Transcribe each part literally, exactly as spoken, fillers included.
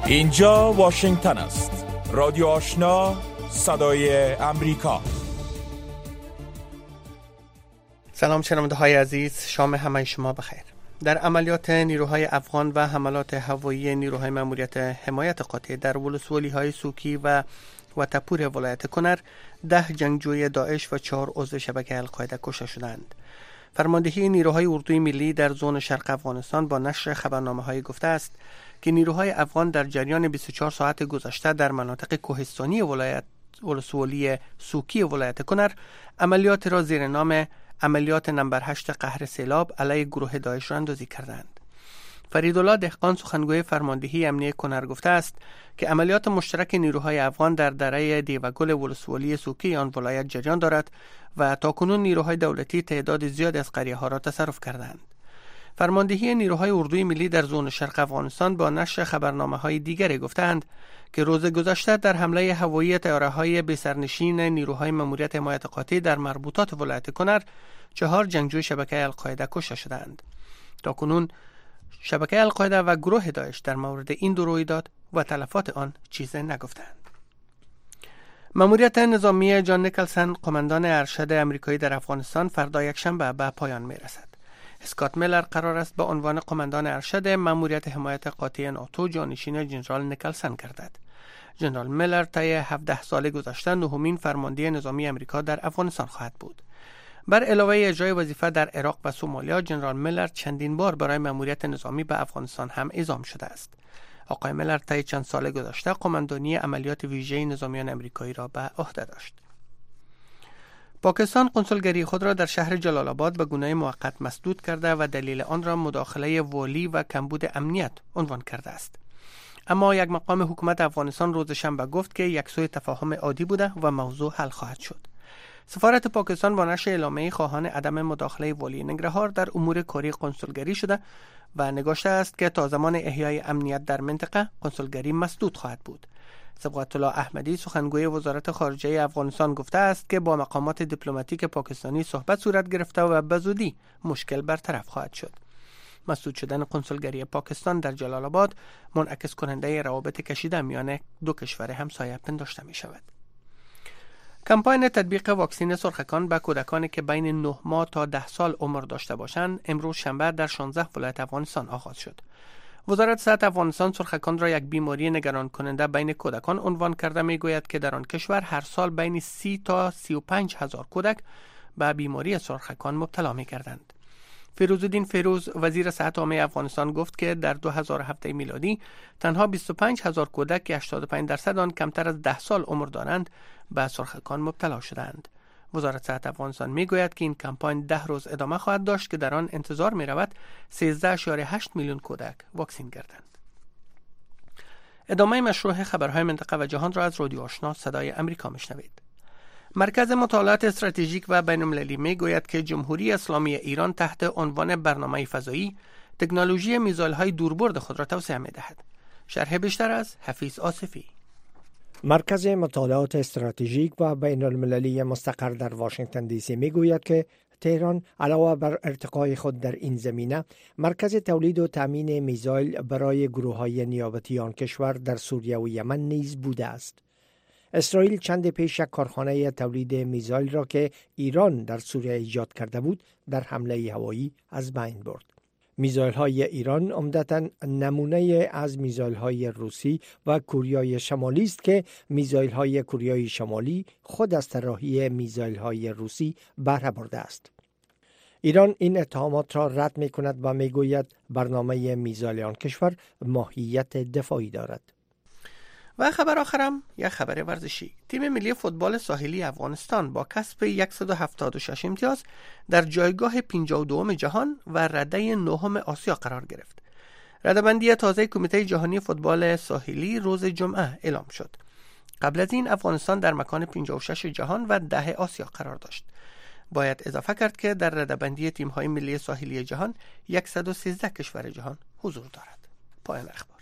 اینجا واشنگتن است. رادیو آشنا، صدای امریکا. سلام شنونده های عزیز، شام همه شما بخیر. در عملیات نیروهای افغان و حملات هوایی نیروهای ماموریت حمایت قاطع در ولسوالی های سوکی و واتپور ولایت کنر ده جنگجوی داعش و چهار عضو شبکه القاعده کشته شدند. فرماندهی نیروهای اردوی ملی در زون شرق افغانستان با نشر خبرنامه های گفته است که نیروهای افغان در جریان بیست و چهار ساعت گذشته در مناطق کوهستانی ولایت ولسوالی سوکی ولایت کنر عملیات را زیر نام عملیات نمبر هشت قهر سیلاب علیه گروه داعش را اندازی کردند. فریدالله دهقان سخنگوی فرماندهی امنیه کنر گفته است که عملیات مشترک نیروهای افغان در دره دیوگل ولسوالی سوکی آن ولایت جریان دارد و تاکنون نیروهای دولتی تعداد زیاد از قریه ها را تصرف کردند. فرماندهی نیروهای اردوی ملی در زون شرق افغانستان با نشر خبرنامه های دیگری گفتند که روز گذشته در حمله هوایی طیاره های بی‌سرنشین نیروهای ماموریت حمایت قاطع در مربوطات ولایت کنر چهار جنگجوی شبکه القاعده کشته شدند. تاکنون شبکه القاعده و گروه داعش در مورد این دو رویداد و تلفات آن چیزی نگفتند. ماموریت نظامی جان نیکلسن، قماندان ارشد امریکایی در افغانستان، فردا یکشنبه به پایان میرسد. اسکات میلر قرار است به عنوان قماندان ارشد ماموریت حمایت قاطع ناتو جانشین جنرال نیکلسن گردد. جنرال میلر طی هفده سال گذشته نهمین فرمانده نظامی امریکا در افغانستان خواهد بود. بر علاوه اجرای وظیفه در عراق و سومالیا، جنرال میلر چندین بار برای ماموریت نظامی به افغانستان هم اعزام شده است. آقای میلر طی چند سال گذشته قماندانی عملیات ویژه نظامیان امریکایی را به عهده داشت. پاکستان کنسولگری خود را در شهر جلال آباد به گونه موقت مسدود کرده و دلیل آن را مداخله والی و کمبود امنیت عنوان کرده است. اما یک مقام حکومت افغانستان روز شنبه گفت که یک سوء تفاهم عادی بوده و موضوع حل خواهد شد. سفارت پاکستان با نشر اعلامیه خواهان عدم مداخله والی ننگرهار در امور کاری کنسولگری شده و نگاشته است که تا زمان احیای امنیت در منطقه کنسولگری مسدود خواهد بود. صبغت الله احمدی سخنگوی وزارت خارجه افغانستان گفته است که با مقامات دیپلماتیک پاکستانی صحبت صورت گرفته و به زودی مشکل برطرف خواهد شد. مسدود شدن کنسولگری پاکستان در جلال آباد منعکس کننده روابط کشیده میان دو کشور همسایه پنداشته می شود. کمپاین تطبیق واکسن سرخکان به کودکانی که بین نه ماه تا ده سال عمر داشته باشند امروز شنبه در شانزده ولایت افغانستان آغاز شد. وزارت صحت افغانستان سرخکان را یک بیماری نگران کننده بین کودکان عنوان کرده می گوید که در آن کشور هر سال بین سی تا سی و پنج هزار کودک به بیماری سرخکان مبتلا می گردند. فیروزالدین فیروز وزیر صحت عامه افغانستان گفت که در دو هزار و هفت میلادی تنها بیست و پنج هزار کودک که هشتاد و پنج درصد آن کمتر از ده سال عمر دارند به سرخکان مبتلا شدند. وزارت صحت افغانستان میگوید که این کمپاین ده روز ادامه خواهد داشت که در آن انتظار می رود سیزده ممیز هشت میلیون کودک واکسین گردند. ادامه مشروع خبرهای منطقه و جهان را از رادیو آشنا صدای امریکا میشنوید. مرکز مطالعات استراتژیک و بین‌المللی میگوید که جمهوری اسلامی ایران تحت عنوان برنامه فضایی تکنولوژی میزایل‌های دوربرد خود را توسعه می‌دهد. شرح بیشتر از حفیظ آصفی. مرکز مطالعات استراتژیک و بین‌المللی مستقر در واشنگتن دی سی میگوید که تهران علاوه بر ارتقای خود در این زمینه مرکز تولید و تامین میزایل برای گروه‌های نیابتی آن کشور در سوریه و یمن نیز بوده است. اسرائیل چند پیش کارخانه تولید میزایل را که ایران در سوریه ایجاد کرده بود در حمله هوایی از بین برد. میزایل های ایران عمدتاً نمونه از میزایل های روسی و کوریای شمالی است که میزایل های کوریای شمالی خود از طراحی میزایل های روسی بهره برده است. ایران این اتهامات را رد می کند و می گوید برنامه میزایل آن کشور ماهیت دفاعی دارد. و خبر آخرم یک خبر ورزشی. تیم ملی فوتبال ساحلی افغانستان با کسب صد و هفتاد و شش امتیاز در جایگاه پنجاه و دوم جهان و رده نهم آسیا قرار گرفت. رده‌بندی تازه کمیته جهانی فوتبال ساحلی روز جمعه اعلام شد. قبل از این افغانستان در مکان پنجاه و شش جهان و ده آسیا قرار داشت. باید اضافه کرد که در رده‌بندی تیم‌های ملی ساحلی جهان صد و سیزده کشور جهان حضور دارد. پایان اخبار.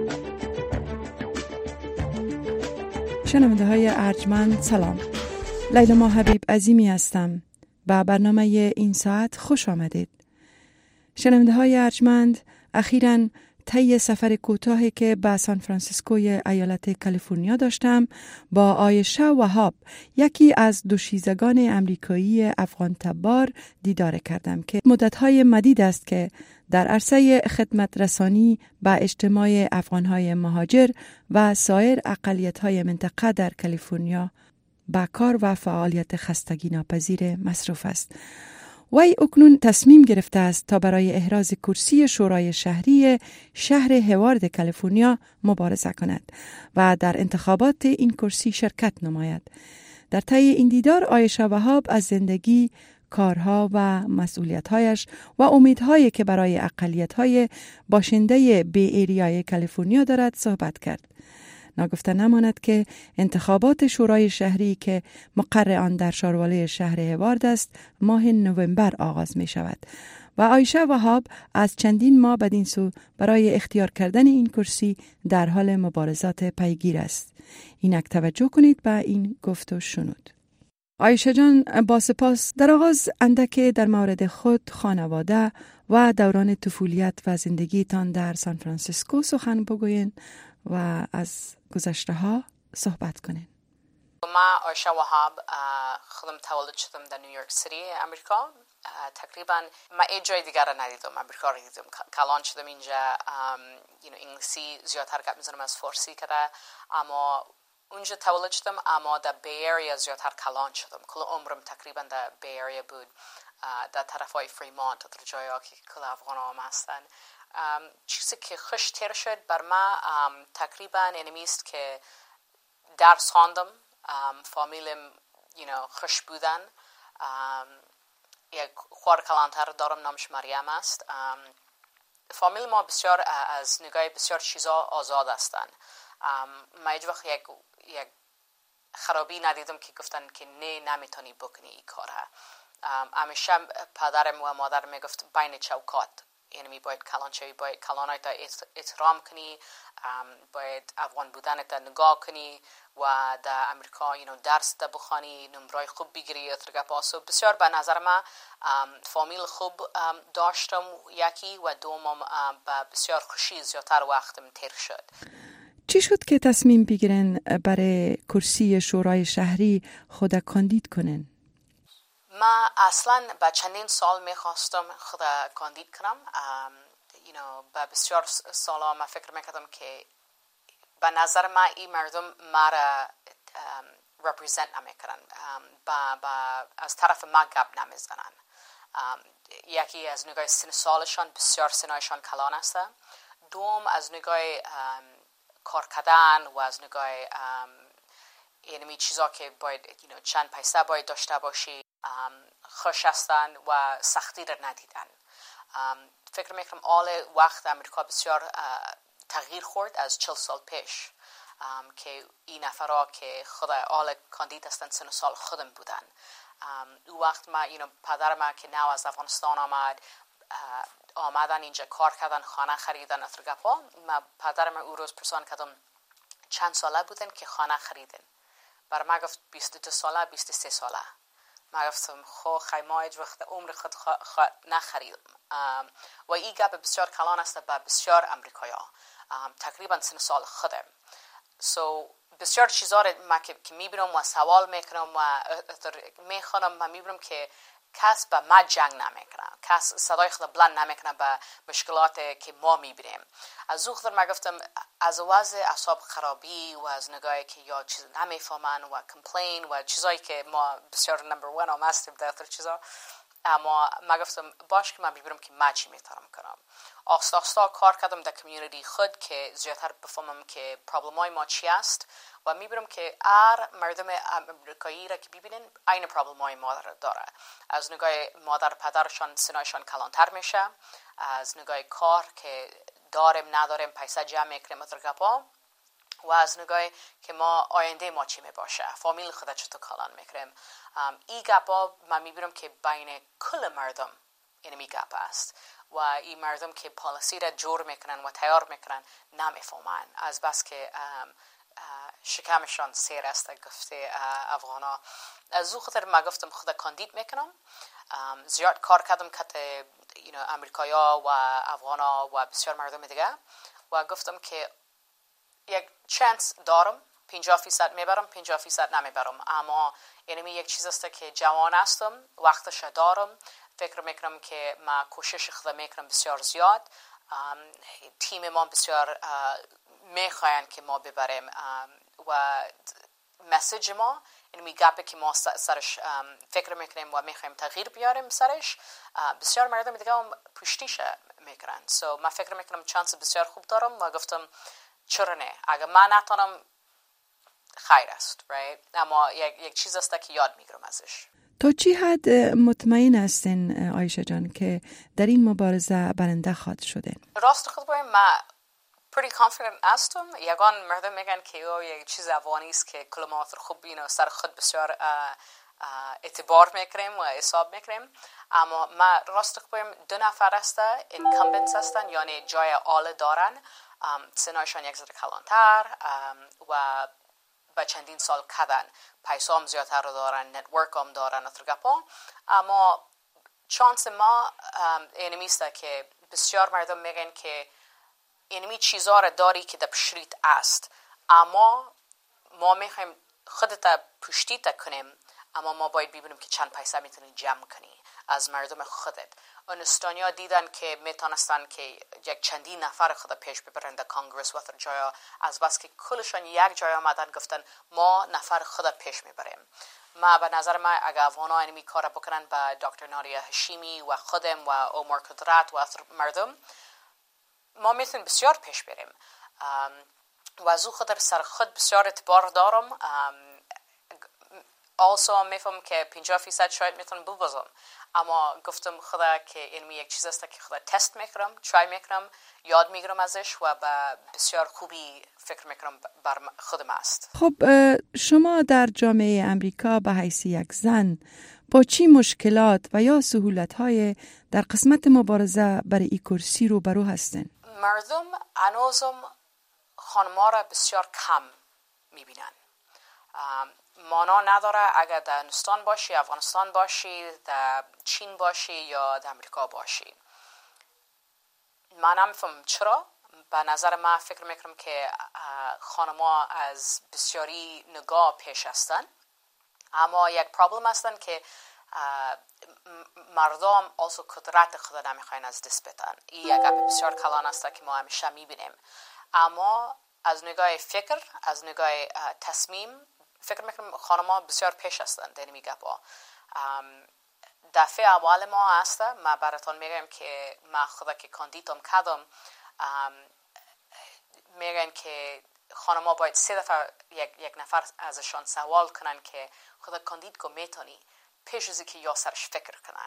شنونده های ارجمند سلام. لیلا حبیب عظیمی هستم. به برنامه این ساعت خوش آمدید. شنونده های ارجمند، اخیراً طی سفر کوتاهی که به سان فرانسیسکوی ایالت کالیفرنیا داشتم با عایشه وهاب، یکی از دوشیزگان امریکایی افغان تبار، دیدار کردم که مدت‌های مدید است که در عرصه خدمت رسانی به اجتماع افغان‌های مهاجر و سایر اقلیت‌های منطقه در کالیفرنیا با کار و فعالیت خستگی ناپذیر مصروف است. وی اکنون تصمیم گرفته است تا برای احراز کرسی شورای شهری شهر هوارد کالیفرنیا مبارزه کند و در انتخابات این کرسی شرکت نماید. در طی این دیدار عایشه وهاب از زندگی، کارها و مسئولیت‌هایش و امیدهایی که برای اقلیت‌های باشنده بی ایریای کالیفرنیا دارد صحبت کرد. ناگفته نماند که انتخابات شورای شهری که مقر آن در شارواله شهر هوارد است ماه نوامبر آغاز می شود و عایشه وهاب از چندین ماه بدین سو برای اختیار کردن این کرسی در حال مبارزات پیگیر است. اینک توجه کنید به این گفت و شنود. عایشه جان، با سپاس. در آغاز اندک در مورد خود، خانواده و دوران طفولیت و زندگیتان در سان فرانسیسکو سخن بگوین و از گذشته ها صحبت کنین. ما عایشه وهاب، خودم تولد شدم در نیویورک سیتی امریکا. تقریبا ما ای جای دیگر را ندیدم، امریکا را دیدم. کلان شدم اینجا. انگلیسی زیادتر گپ میزنم از فارسی کرده، اما اونجا تولد شدم، اما در بی ایریا زیادتر کلان شدم. کل عمرم تقریبا در بی ایریا بود، در طرفای فریمانت، در جایی که کل افغان هم هستن. چیزی که خوش تر شد بر ما تقریبا اینمی است که درس خواندم، فامیلم you know, خوش بودن. یک خوار کلانتر دارم، نامش مریم است. فامیل ما بسیار از نگاه بسیار چیزا آزاد هستن. ما هیچ وقت یک یک خرابی ندیدم که گفتن که نه نمیتونی بکنی این کاره. همیشه پدرم و مادرم میگفت بین چوکات، یعنی باید کلان شوی، باید کلانایت احترام کنی، باید افغان بودنت نگاه کنی و در امریکا you know, درس ده بخوانی، نمرای خوب بگیری. پاسو بسیار به نظر من فامیل خوب داشتم یکی، و دومم به بسیار خوشی زیادتر وقتم تیر شد. چی شد که تصمیم بگیرن برای کرسی شورای شهری خود کاندید کنن؟ ما اصلا با چندین سال میخواستم خود کاندید کنم. you know, با بسیار سالا ما فکر میکردم که به نظر ما این مردم ما را represent نمیکنن، با, با از طرف ما گپ نمیزنن. یکی از نگاه سن سالشان بسیار سنایشان کلان است، دوم از نگاه کار کردن و از نگاه اینمی چیزا که باید you know, چند پیسه باید داشته باشی خوش هستن و سختی را ندیدن. فکر میکنم آل وقت امریکا بسیار تغییر خورد از چل سال پیش که این نفرها که خود آل کاندید هستن سن سال خودم بودن. او وقت ما you know, پدر ما که نو از افغانستان آمد آمدن اینجا کار کردن، خانه خریدن اترگپا. ما پدر ما او روز پرسان کردم چند ساله بودن که خانه خریدن. برای ما گفت بیست و دو ساله، بیست و سه ساله. ما گفتم خو خیما هیچ وقت عمر خود خ... خ... نخریدم. و این گپ بسیار کلان است با بسیار امریکایا، تقریبا سن سال خودم. سو so, بسیار چیزا رو ما که میبینم و سوال میکنم و میخوانم و میبینم که کس به ما جنگ نمیکنه، کس صدای خود بلند نمیکنه به مشکلات که ما میبینیم. از او خود ما گفتم از وضع اعصاب خرابی و از نگاهی که یا چیز نمیفهمن و کمپلین و چیزایی که ما بسیار نمبر ون هم هستیم در اثر چیزا، اما ما گفتم باش که من ببینم که ما چی میتونم کنم. آستا آستا کار کردم در کمیونیتی خود که زیادتر بفهمم که پرابلمای ما چی است و میبینم که هر مردم امریکایی را که ببینن این پرابلمای ما داره. از نگاه مادر پدرشان سنایشان کلانتر میشه، از نگاه کار که داریم نداریم پیسه جمع میکنیم اترگپا، و از نگاه که ما آینده ما چی میباشه، فامیل خود چطور کلان میکنیم. این گپا من میبینم که بین کل مردم این می گپ است و این مردم که پالیسی را جور میکنن و تیار میکنن نمیفهمن، از بس که شکمشان سیر است گفته افغانا. از او خاطر ما گفتم خدا کاندید میکنم. زیاد کار کردم که امریکایا و افغانا و بسیار مردم دیگه و گفتم که یک چانس دارم، پنجاه فیصد میبرم پنجاه فیصد نمیبرم، اما اینمی یک چیز است که جوان هستم، وقتش دارم، فکر میکنم که ما کوشش خدا میکنم بسیار زیاد، تیم ما بسیار میخواین که ما ببریم و مسیج ما اینمی گپی که ما سرش فکر میکنیم و میخوایم تغییر بیاریم سرش، بسیار مردم دیگه هم پشتیش میکنن. سو so, من فکر میکنم چانس بسیار خوب دارم و گفتم چرا نه، اگر من نتونم خیر است، right؟ اما یک, یک چیز است که یاد میگیرم ازش. تا چی حد مطمئن هستین عایشه جان که در این مبارزه برنده خواهد شدین؟ راست خود باید من pretty confident هستم. یگان مردم میگن که او یک چیز افغانی است که کلمات خوب اینو سر خود بسیار اعتبار میکنیم و حساب میکنیم، اما ما راست خود باید دو نفر هستن incumbents هستن، یعنی جای آل دارن، سنایشان یک ذره کلانتر و با چندین سال کردن، پیسا هم زیادتر رو دارن، نتورک هم دارن اترگپا، اما چانس ما اینمی است که بسیار مردم میگن که اینمی چیزا رو داری که در پشریت است، اما ما میخوایم خودت پشتیت کنیم، اما ما باید ببینیم که چند پیسه میتونی جمع کنی از مردم خودت. انستانیا دیدن که میتونستن که یک چندین نفر خود پیش ببرن در کانگرس و در جایا، از بس که کلشان یک جای آمدن گفتن ما نفر خود پیش میبریم. ما به نظر ما اگه افغانا اینمی کار بکنن با دکتر ناریا هشیمی و خودم و عمر قدرت و مردم، ما میتونیم بسیار پیش بریم و از او خاطر سر خود بسیار اعتبار دارم. also میفهم که پنجاه فیصد شاید میتونم ببازم، اما گفتم خدا که اینمی یک چیز است که خدا تست میکنم، ترای میکنم، یاد میگیرم ازش و با بسیار خوبی فکر میکنم بر خودم است. خب شما در جامعه امریکا به حیث یک زن با چی مشکلات و یا سهولت‌های در قسمت مبارزه برای این کرسی رو برو هستن؟ مردم هنوزم خانم‌ها را بسیار کم میبینن. مانا نداره اگر در هندوستان باشی، افغانستان باشی، در چین باشی یا در امریکا باشی. من نمیفهم چرا. به نظر من فکر میکنم که خانم‌ها از بسیاری نگاه پیش هستن، اما یک پرابلم هستن که مردم also قدرت خود نمیخواین از دست بدن. این یک گپ بسیار کلان است که ما همیشه میبینیم، اما از نگاه فکر، از نگاه تصمیم فکر میکنم خانم‌ها بسیار پیش هستن در این گپا. دفعه اول ما هست، ما براتون میگم که ما خدا که کاندیدم کردم، میگن که خانم‌ها باید سه دفعه یک, یک نفر ازشان سوال کنن که خدا کاندید کو میتونی، پیش از که یا سرش فکر کنن.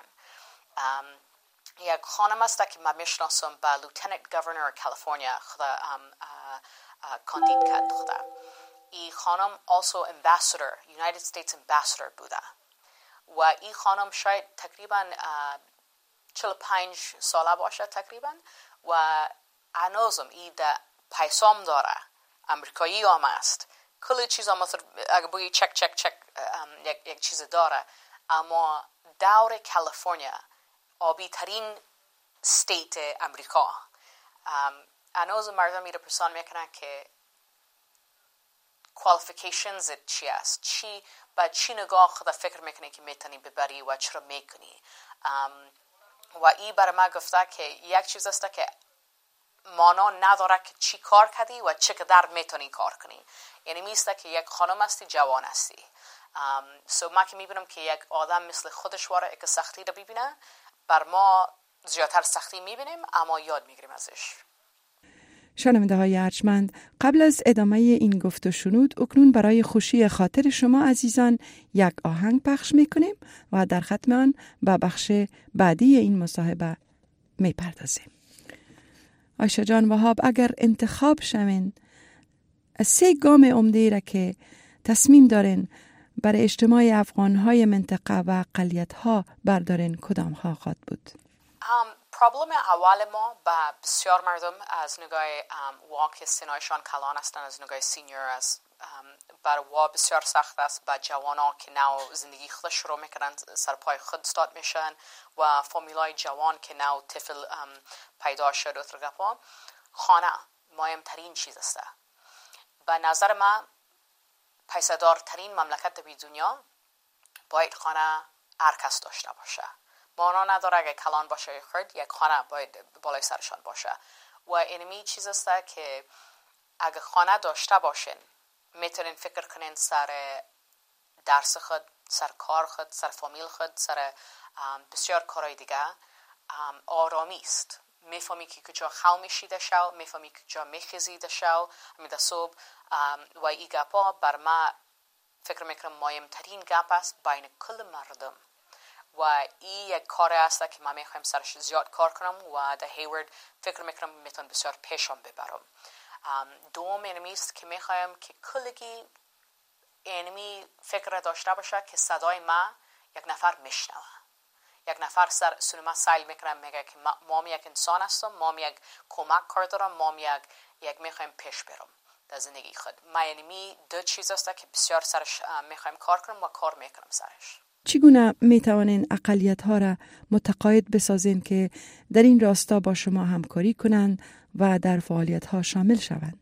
یک خانم است که ما میشناسم با لوتننت گورنر کالیفرنیا خدا کاندید کرد خدا. این خانم also ambassador United States ambassador بوده و این خانم شاید تقریبا چهل و پنج ساله باشه تقریبا و هنوزم این در پیسام داره، امریکایی هم است، کلی چیز هم مثل اگر بگی چک چک چک یک, یک چیز داره، اما دور کالیفرنیا آبی ترین استیت امریکا، هنوز مردم میره پرسان میکنن که qualifications چی است، چی با چی نگاه خدا فکر میکنی که میتونی ببری و چرا میکنی. و این برای ما گفته که یک چیز است که مانا نداره که چی کار کردی و چقدر میتونی کار کنی، یعنی میسته که یک خانم هستی، جوان هستی. سو so ما که میبینم که یک آدم مثل خودش واره که سختی رو ببینه، بر ما زیادتر سختی میبینیم اما یاد میگیریم ازش. شنونده های ارجمند، قبل از ادامه این گفت و شنود اکنون برای خوشی خاطر شما عزیزان یک آهنگ پخش میکنیم و در ختم آن به بخش بعدی این مصاحبه میپردازیم. عایشه جان وهاب، اگر انتخاب شوین از سه گام عمده را که تصمیم دارین برای اجتماع افغانهای منطقه و اقلیت‌ها بردارین، کدام ها خواهد بود؟ پرابلم اول ما با بسیار مردم از نگاه واقع سنایشان کلان هستند، از نگاه سینیور، از بر وا بسیار سخت است با جوانان که نو زندگی خود شروع میکنن، سر پای خود استاد میشن و فامیلای جوان که نو طفل پیدا شد و ترگپا. خانه مهمترین چیز است. به نظر من پیسه‌دار ترین مملکت در دنیا باید خانه هر کس داشته باشه. مانا نداره اگه کلان باشه یا خرد، یک خانه باید بالای سرشان باشه. و اینمی چیز است که اگه خانه داشته باشین میتونین فکر کنین سر درس خود، سر کار خود، سر فامیل خود، سر بسیار کارهای دیگه. آرامی است. میفهمی که کجا خو میشیده شو، میفهمی که کجا میخیزیده شو میده صبح. و این گپا بر ما فکر میکنم مهمترین گپ است بین کل مردم و این یک کار است که من میخوایم سرش زیاد کار کنم و در هیورد فکر میکنم میتونم بسیار پیشم ببرم. دوم اینمی است که میخوایم که کلگی اینمی فکر داشته باشه که صدای ما یک نفر میشنوه. یک نفر سر سنما سایل میکنم میگه که ما هم یک انسان هستم، ما هم یک کمک کار دارم، ما هم یک, یک میخوایم پیش برم در زندگی خود. ما اینمی دو چیز است که بسیار سرش میخوایم کار کنم و کار میکنم سرش. چگونه میتوانین اقلیت ها را متقاعد بسازین که در این راستا با شما همکاری کنند و در فعالیت ها شامل شوند؟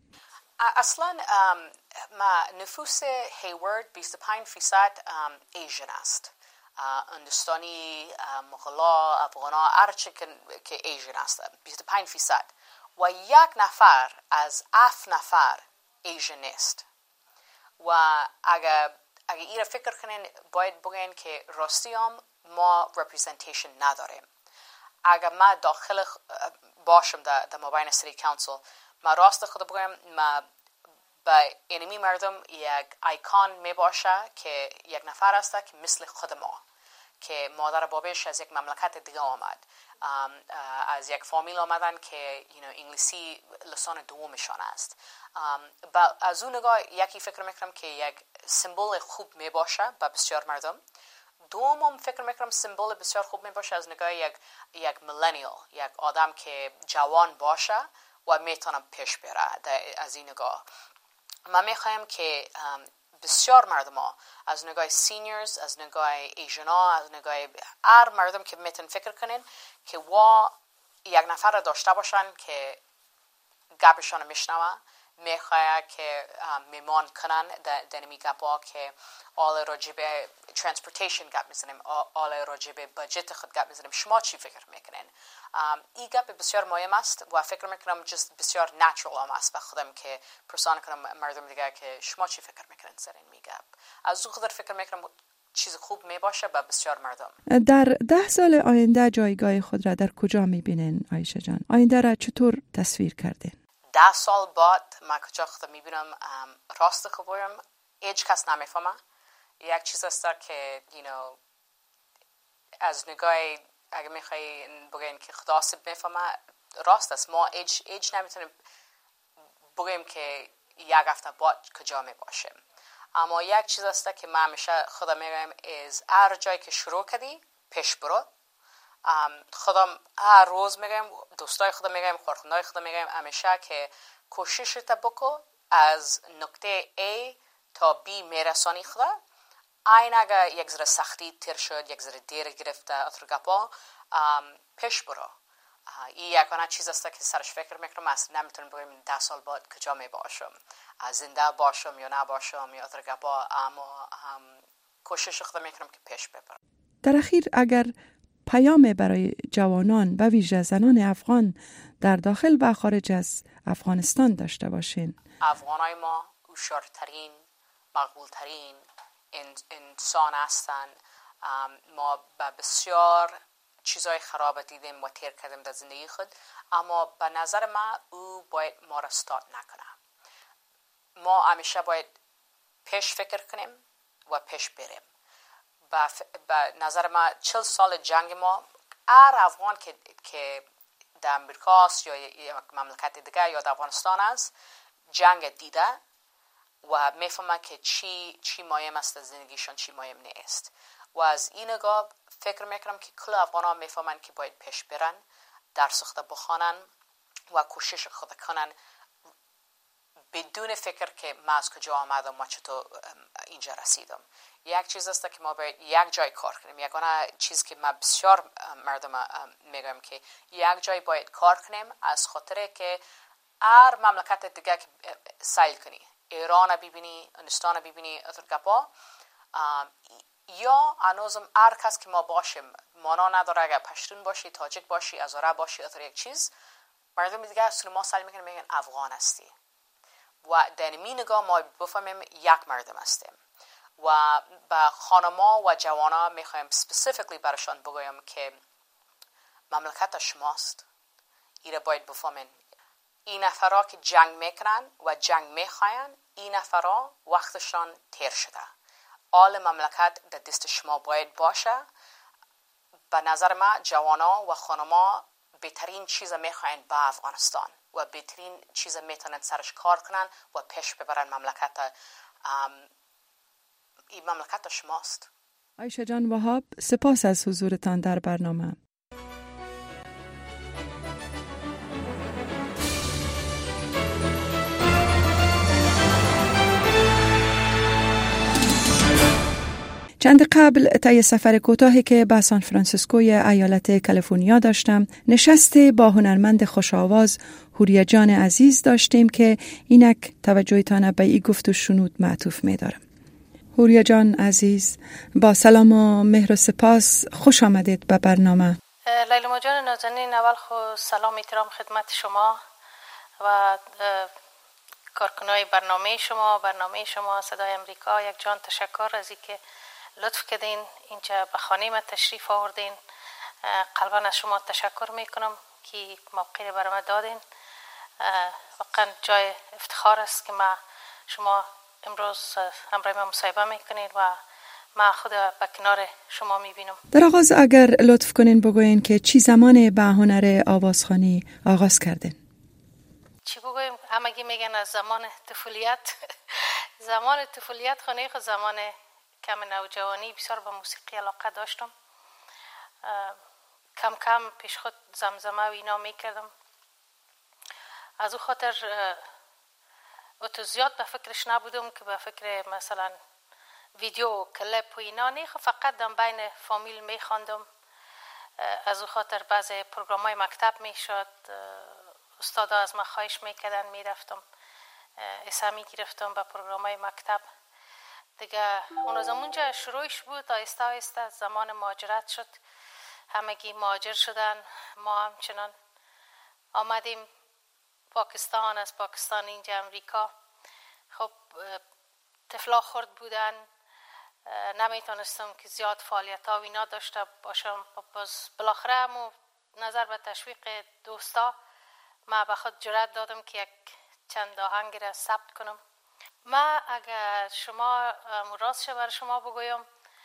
اصلا ما نفوس هیورد بیست و پنج فیصد ایژن است. هندوستانی، مغلا، افغانا، هرچی که ایژن است بیست و پنج فیصد و یک نفر از هفت نفر ایژن نیست. و اگر اگه این را فکر کنین باید بگین که راستی هم ما representation نداریم. اگر ما داخل باشم در, در مابین سری کانسل، ما راست خود بگویم ما با اینمی مردم یک ایکان می باشه که یک نفر است که مثل خود ما، که مادر بابش از یک مملکت دیگه آمد، از یک فامیل آمدن که you know, انگلیسی لسان دومشان است. با از اون نگاه یکی فکر میکنم که یک سمبل خوب می باشه با بسیار مردم. دومم فکر میکنم سمبل بسیار خوب می باشه از نگاه یک یک ملنیال، یک آدم که جوان باشه و میتونم پیش بره. از این نگاه ما میخوایم که بسیار مردم ها از نگاه سینیورز، از نگاه ایژنا، از نگاه هر مردم که میتون فکر کنین که وا یک نفر را داشته باشن که گپشان میشنوه، میخواه که میمان کنن در نمی گپا که آل راجبه ترانسپورتیشن گپ میزنیم، آل راجبه بجت خود گپ میزنیم. شما چی فکر میکنین؟ این گپ بسیار مهم است و فکر میکنم جست بسیار نچرال هم است به خودم که پرسان کنم مردم دیگه که شما چی فکر میکنین سر این می گپ. از او خودر فکر میکنم چیز خوب میباشه به بسیار مردم. در ده سال آینده جایگاه خود را در کجا میبینین عایشه جان؟ آینده را چطور تصویر کردین؟ ده سال بعد من کجا خود میبینم راست خبرم هیچ کس نمیفهمه. یک چیز است که you know, از نگاه اگه میخوای بگین که خدا سب میفهمه راست است. ما هیچ هیچ نمیتونیم بگیم که یک هفته بعد کجا میباشیم. اما یک چیز است که من همیشه خدا میگم از هر جایی که شروع کردی پیش برو. خودم هر روز میگم، دوستای خودم میگم، کارخوندای خودم میگم همیشه که کوششت بکو از نقطه A تا B میرسانی خدا. این اگه یک ذره سختی تیر شد، یک ذره دیر گرفته اترگپا، پیش برو. این یکانه چیز است که سرش فکر میکنم اصلا نمیتونم بگم ده سال بعد کجا میباشم، زنده باشم یا نباشم یا اترگپا، اما کوشش خودم میکنم که پیش ببرم. در اخیر اگر پیام برای جوانان و ویژه زنان افغان در داخل و خارج از افغانستان داشته باشین؟ افغانای ما هوشیارترین، مقبولترین انسان هستند. ما به بسیار چیزای خراب دیدیم و تیر کردیم در زندگی خود، اما به نظر ما او باید ما را استاد نکنه. ما همیشه باید پیش فکر کنیم و پیش بریم. به نظر ما چل سال جنگ ما، هر افغان که که در امریکا است یا یک مملکت دیگه یا در افغانستان است جنگ دیده و میفهمه که چی چی مهم است در زندگیشون، چی مهم نیست. و از این نگاه فکر میکنم که کل افغانان میفهمن که باید پیش برن، درس خود بخوانن و کوشش خود کنن بدون فکر که ما از کجا آمدم، ما چطور اینجا رسیدم. یک چیز است که ما باید یک جای کار کنیم. یگانه چیز که ما بسیار مردم میگم که یک جای باید کار کنیم، از خاطر که هر مملکت دیگه که سیل کنی، ایران ببینی، هندوستان ببینی، اترگپا یا هنوزم هر کس که ما باشیم، مانا نداره اگر پشتون باشی، تاجیک باشی، هزاره باشی، اتر یک چیز، مردم دیگه از ما سیل میکنن، میگن افغان هستی و در این نگاه ما بفهمیم یک مردم هستیم. و به خانما و جوانا میخوایم سپسیفیکلی برشان بگویم که مملکت شماست، ایره باید بفهمین. این نفرها که جنگ میکنن و جنگ میخواین، این نفرها وقتشان تیر شده. آل مملکت در دست شما باید باشه. به نظر ما جوانا و خانما بهترین چیز میخواین به افغانستان و بهترین چیز میتونن سرش کار کنن و پیش ببرن مملکت. این مملکت شماست. عایشه جان وهاب، سپاس از حضورتان در برنامه. چند قبل طی سفر کوتاهی که به سان فرانسیسکوی ایالت کالیفرنیا داشتم، نشست با هنرمند خوش‌آواز حوریه جان عزیز داشتیم که اینک توجهتان به این گفت و شنود معطوف می‌دارم. حوریه جان عزیز، با سلام و مهر و سپاس خوش آمدید به برنامه. لیلا جان نازنین، اول خو سلام احترام خدمت شما و کارکنای برنامه شما برنامه شما صدای امریکا. یک جان تشکر از اینکه لطف کردین اینجا به خانه ما تشریف آوردین. قلبا از شما تشکر میکنم که موقعی برای ما دادین. واقعا جای افتخار است که ما شما امروز همراه ما مصاحبه میکنین و ما خود به کنار شما میبینم. در آغاز اگر لطف کنین بگوین که چی زمان به هنر آوازخوانی آغاز کردین؟ چی بگویم؟ همگی میگن از زمان طفولیت. زمان طفولیت خانه خود زمان کم نوجوانی بسیار به موسیقی علاقه داشتم. کم کم پیش خود زمزمه و اینا میکردم. از او خاطر تو زیاد به فکرش نبودم که به فکر مثلا ویدیو کلیپ و اینا نه، فقط در بین فامیل میخواندم. از او خاطر بعضی پروگرام های مکتب میشد، استادا از ما خواهش میکردن میرفتم اسمی گرفتم به پروگرام های مکتب دیگه. اون زمانجا شروعش بود، آیسته آیسته زمان مهاجرت شد، همگی مهاجر شدن، ما همچنان آمدیم پاکستان، از پاکستان اینجا امریکا. خب طفلا خورد بودن، نمیتونستم که زیاد فعالیت ها و اینا داشته باشم. باز بالاخره همو نظر به تشویق دوستا ما به خود جرأت دادم که یک چند آهنگ را ثبت کنم. ما اگر شما راستش بر شما بگویم،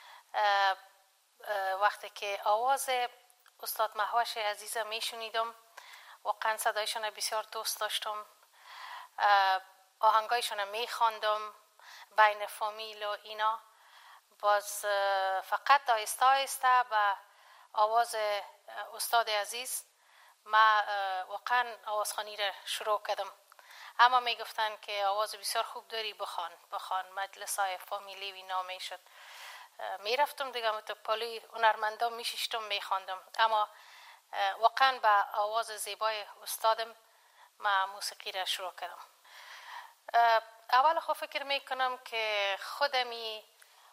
وقتی که آواز استاد مهوش عزیز میشنیدم، واقعا صدایشان بسیار دوست داشتم، آهنگایشان میخواندم بین فامیل و اینا. باز فقط آیسته آیسته به آواز استاد عزیز ما واقعا آوازخوانی را شروع کردم. اما میگفتن که آواز بسیار خوب داری، بخوان بخوان مجلس های فامیلی و اینا میشد. میرفتم دیگه متپالی هنرمندا میشیشتم میخواندم. اما واقعا با آواز زیبای استادم ما موسیقی را شروع کردم. اول خود فکر میکنم که خودمی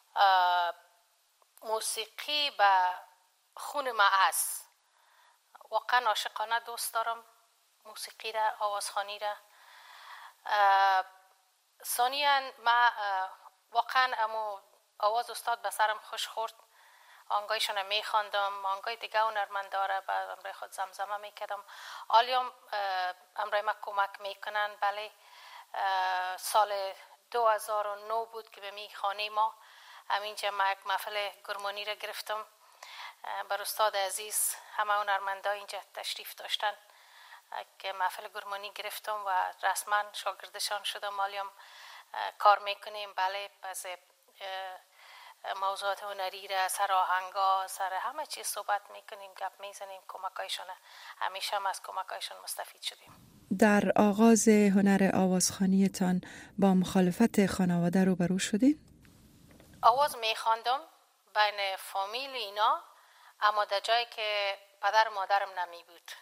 موسیقی به خون ما است. واقعا عاشقانه دوست دارم موسیقی را، آوازخوانی را. ثانیاً ما واقعا امو آواز استاد به سرم خوش خورد. آنگایشون میخواندم، آنگای دیگه هنرمندا را به امرای خود زمزمه میکردم. آلیام امرای ما کمک میکنن. بله، سال دو هزار و نه بود که به می خانه ما همینجا ما یک محفل گرمانی را گرفتم بر استاد عزیز. همه هنرمندا اینجا تشریف داشتن که محفل گرمانی گرفتم و رسما شاگردشان شدم. آلیام کار میکنیم. بله، بعضی موضوعات هنری را، سر آهنگا، سر همه چیز صحبت میکنیم، گپ میزنیم. کمکایشان همیشه هم از کمکایشان مستفید شدیم. در آغاز هنر آوازخوانیتان با مخالفت خانواده روبرو شدین؟ آواز میخواندم بین فامیل اینا، اما در جایی که پدر و مادرم نمی بود.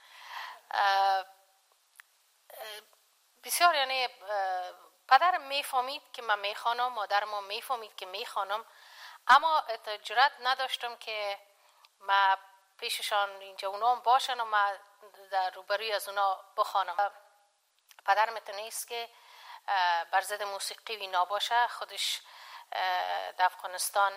بسیار یعنی پدرم میفهمید که من میخوانم، مادرم میفهمید که میخوانم، اما جرأت نداشتم که من پیششان اینجا اونا باشن و من در روبروی از اونا بخوانم. پدرم نیست که بر ضد موسیقی وینا باشه. خودش در افغانستان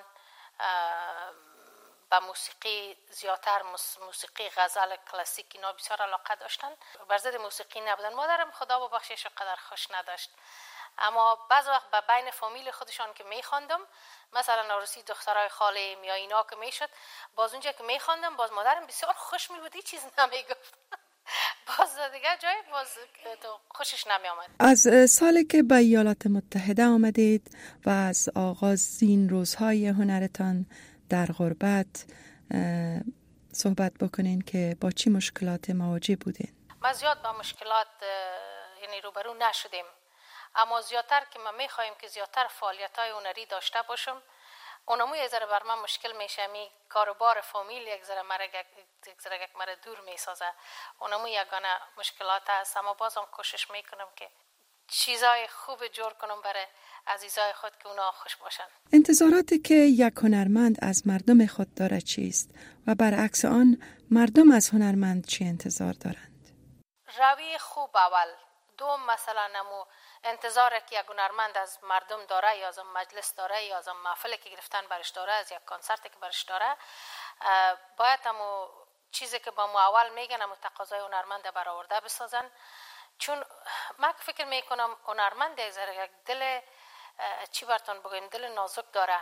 با موسیقی زیادتر موسیقی غزل کلاسیک اینا بسیار علاقه داشتن، بر ضد موسیقی نبودن. مادرم خدا ببخشش قدر خوش نداشت، اما بعض وقت به بین فامیل خودشان که میخواندم، مثلا عروسی دخترای خاله یا اینا که میشد، باز اونجا که میخواندم باز مادرم بسیار خوش میبود، هیچ چیز نمیگفت. باز دیگه جای باز تو خوشش نمی آمد. از سالی که به ایالات متحده آمدید و از آغاز این روزهای هنرتان در غربت صحبت بکنین که با چی مشکلات مواجه بودین؟ ما زیاد با مشکلات یعنی روبرو نشدیم، اما زیادتر که ما میخوایم که زیادتر فعالیت‌های هنری داشته باشم، اونمو یه ذره بر من مشکل میشه. می کاروبار فامیل یک ذره مرا یک ذره یک مرا دور میسازه. اونمو یگانه مشکلات هست، اما بازم کوشش میکنم که چیزای خوب جور کنم برای عزیزای خود که اونا خوش باشن. انتظاراتی که یک هنرمند از مردم خود داره چیست و برعکس آن مردم از هنرمند چی انتظار دارند؟ روی خوب اول. دوم مثلا نمو انتظار که یک هنرمند از مردم داره یا از مجلس داره یا از محفلی که گرفتن برش داره، از یک کنسرتی که برش داره، باید همو چیزی که با مو اول میگن همو تقاضای هنرمند برآورده بسازن. چون من فکر میکنم هنرمند یک دل چی براتون بگویم دل نازک داره.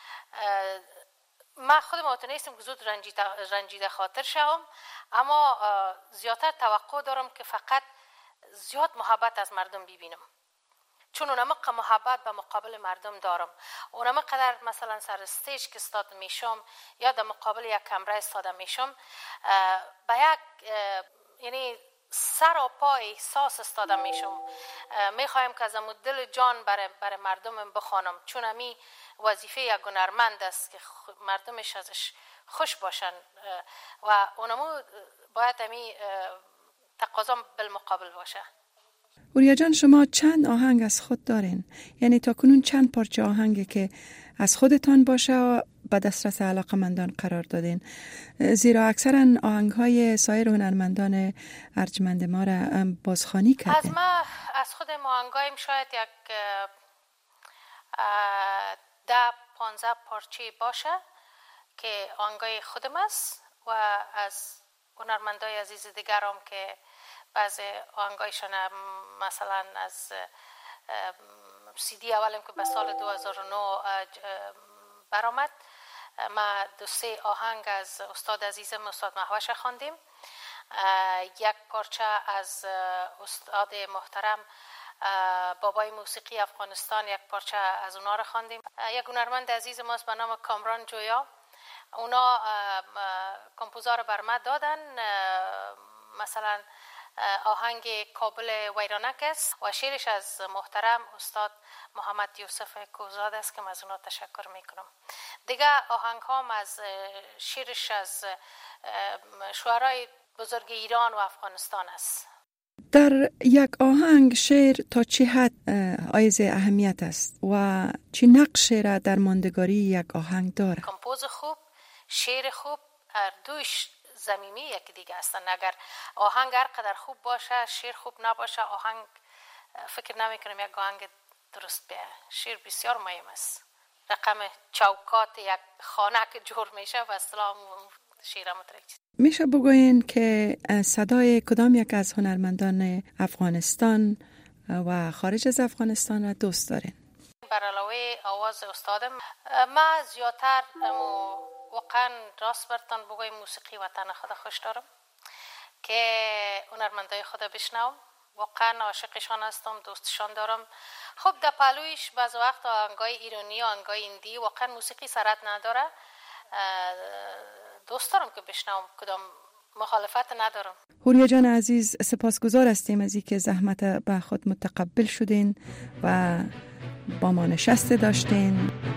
من خودم متونستم که زود رنجیده, رنجیده خاطر شوم، اما زیادتر توقع دارم که فقط زیاد محبت از مردم ببینم، چون اونمقدر محبت به مقابل مردم دارم. اونمقدر مثلا سر استیج که استاد میشم یا در مقابل یک کمره استاده میشم، به یک یعنی سر و پای احساس استاده میشم. میخوایم که از دل جان برای بر مردمم بخوانم، چون امی وظیفه یک هنرمند است که مردمش ازش خوش باشن و اونمو باید امی تقاضا بالمقابل باشه. اوریا جان، شما چند آهنگ از خود دارین؟ یعنی تا کنون چند پارچه آهنگی که از خودتان باشه و به دسترس علاقمندان قرار دادین؟ زیرا اکثرا آهنگ‌های سایر هنرمندان ارجمند ما را بازخوانی کردین. از ما از خود ما آهنگایم شاید یک ده پانزده پارچه باشه که آهنگای خودم است و از هنرمندای عزیز دیگرم که بعضی آهنگایشان مثلا از سی دی اولم که به سال دو هزار و نه برآمد، ما دو سه آهنگ از استاد عزیزم استاد مهوش خواندیم، یک پارچه از استاد محترم بابای موسیقی افغانستان، یک پارچه از اونا رو خواندیم. یک هنرمند عزیز ماست به نام کامران جویا، اونا کمپوزار بر ما دادن. مثلا آهنگ کابل ویرانک است و شعرش از محترم استاد محمد یوسف کوزاد است که من از اونا تشکر میکنم. دیگه آهنگ هم از شعرش از شعرهای بزرگ ایران و افغانستان است. در یک آهنگ شعر تا چه حد حائز اهمیت است و چه نقشی را در ماندگاری یک آهنگ داره؟ کمپوز خوب، شعر خوب، هر دوش زمینی یکی دیگه هستن. اگر آهنگ هر قدر خوب باشه شعر خوب نباشه، آهنگ فکر نمی کنم یک آهنگ درست بیه. شعر بسیار مهم است. رقم چوکات یک خانه که جور میشه و اصلا شعر مترکز. میشه بگوین که صدای کدام یک از هنرمندان افغانستان و خارج از افغانستان را دوست دارین؟ بر علاوه آواز استادم، ما زیادتر واقعا راست برتان بگویم موسیقی وطن خود خوش دارم که هنرمندای خود بشنوم واقعا عاشقشان هستم، دوستشان دارم. خب در پلویش بعض وقت آهنگای ایرانی و آهنگای هندی واقعا موسیقی سرت نداره، دوست دارم که بشنوم، کدام مخالفت ندارم. هوریا جان عزیز، سپاسگزار هستیم از اینکه زحمت به خود متقبل شدین و با ما نشسته داشتین.